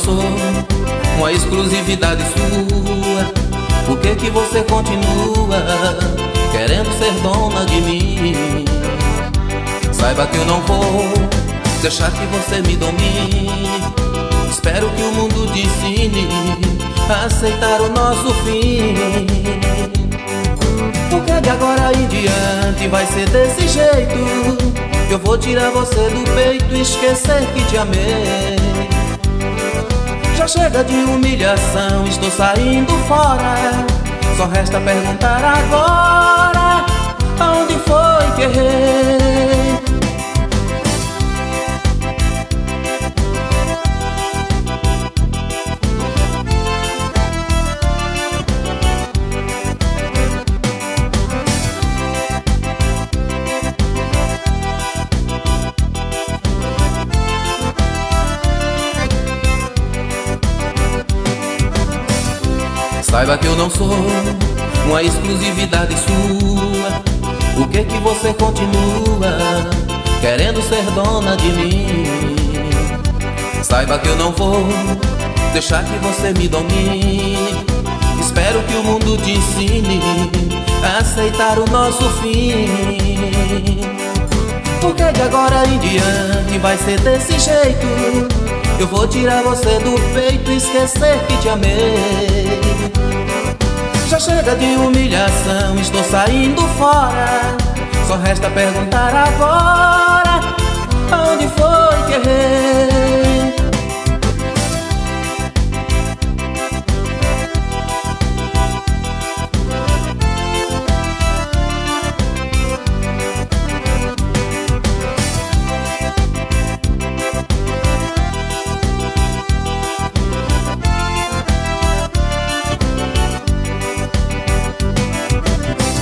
sou uma exclusividade sua, por que que você continua querendo ser dona de mim? Saiba que eu não vou deixar que você me domine. Espero que o mundo te ensine a aceitar o nosso fim. Porque de agora em diante vai ser desse jeito. Eu vou tirar você do peito e esquecer que te amei. Já chega de humilhação, estou saindo fora. Só resta perguntar agora: aonde foi que errei? Saiba que eu não sou uma exclusividade sua, por que que você continua querendo ser dona de mim? Saiba que eu não vou deixar que você me domine. Espero que o mundo te ensine a aceitar o nosso fim. Porque de agora em diante vai ser desse jeito. Eu vou tirar você do peito e esquecer que te amei. Já chega de humilhação, estou saindo fora. Só resta perguntar agora: aonde foi